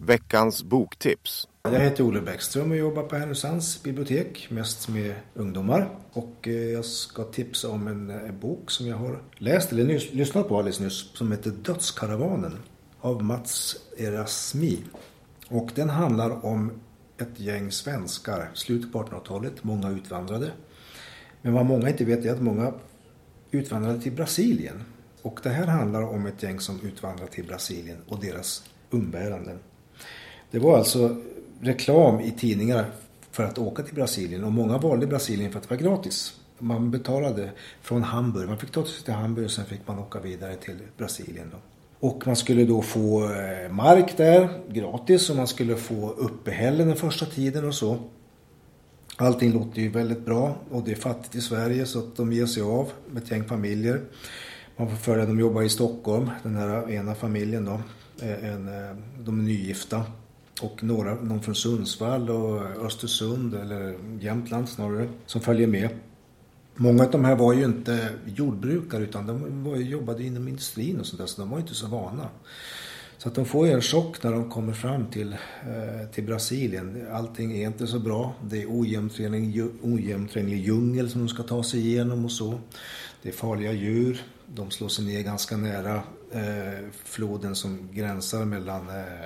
Veckans boktips. Jag heter Olle Bäckström och jobbar på Härnösands bibliotek, mest med ungdomar. Och jag ska tipsa om en bok som jag har läst eller lyssnat på alldeles nyss, som heter Dödskaravanen av Mats Erasmi. Och den handlar om ett gäng svenskar, slutet på 1800-talet, många utvandrade. Men vad många inte vet är att många utvandrade till Brasilien. Och det här handlar om ett gäng som utvandrade till Brasilien och deras umbäranden. Det var alltså reklam i tidningar för att åka till Brasilien, och många valde Brasilien för att det var gratis. Man betalade från Hamburg, man fick ta sig till Hamburg och sen fick man åka vidare till Brasilien då. Och man skulle då få mark där gratis, och man skulle få uppehälle den första tiden och så. Allting låter ju väldigt bra, och det är fattigt i Sverige så att de ger sig av med ett gäng familjer. Man får följa, de jobbar i Stockholm, den här ena familjen då, de är nygifta. Och någon från Sundsvall och Östersund eller Jämtland snarare som följer med. Många av de här var ju inte jordbrukare, utan de jobbade inom industrin och sånt där, så de var inte så vana. Så att de får ju en chock när de kommer fram till Brasilien. Allting är inte så bra. Det är ojämntränglig djungel som de ska ta sig igenom och så. Det är farliga djur. De slår sig ner ganska nära floden som gränsar mellan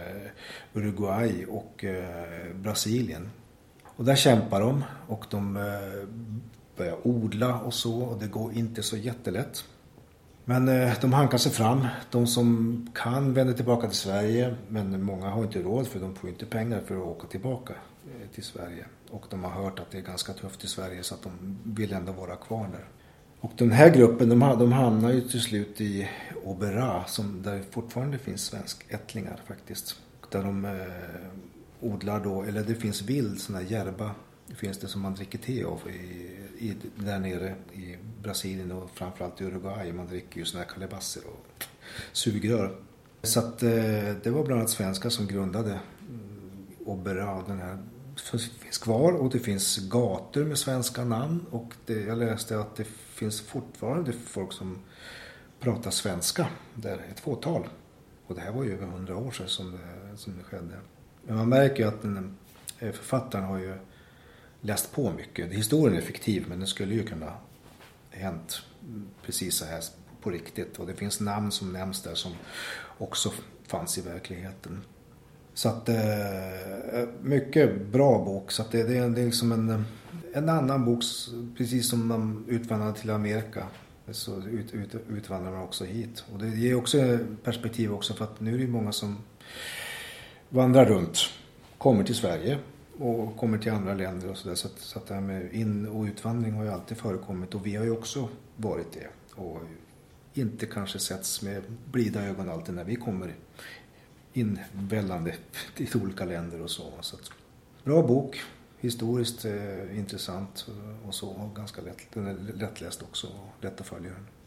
Uruguay och Brasilien. Och där kämpar de, och de börjar odla och så, och det går inte så jättelätt. Men de hankar sig fram. De som kan vänder tillbaka till Sverige, men många har inte råd, för de får inte pengar för att åka tillbaka till Sverige. Och de har hört att det är ganska tufft i Sverige, så att de vill ändå vara kvar där. Och den här gruppen, de hamnar ju till slut i Oberá, där det fortfarande finns svenskättlingar faktiskt. Där de odlar då, eller det finns vild sån här järba, det finns det som man dricker te av där nere i Brasilien och framförallt i Uruguay. Man dricker ju såna här kalebasser och sugrör. Så att det var bland annat svenskar som grundade Oberá. Den här finns kvar, och det finns gator med svenska namn, och jag läste att det finns fortfarande folk som pratar svenska där, ett fåtal. Och det här var ju över 100 år sedan som det skedde. Men man märker att författaren har ju läst på mycket. Historien är fiktiv, men den skulle ju kunna hänt precis så här på riktigt. Och det finns namn som nämns där som också fanns i verkligheten. Så att mycket bra bok. Så att det är liksom en annan bok, precis som de utvandrade till Amerika. Så utvandrar man också hit. Och det ger också perspektiv också, för att nu är det många som vandrar runt, kommer till Sverige och kommer till andra länder och sådär. Så att det här med in- och utvandring har ju alltid förekommit, och vi har ju också varit det. Och inte kanske setts med blida ögon alltid när vi kommer invällande till olika länder och så. Så att, bra bok, historiskt intressant och så, och ganska lätt. Den är lättläst också och lätt att följa den.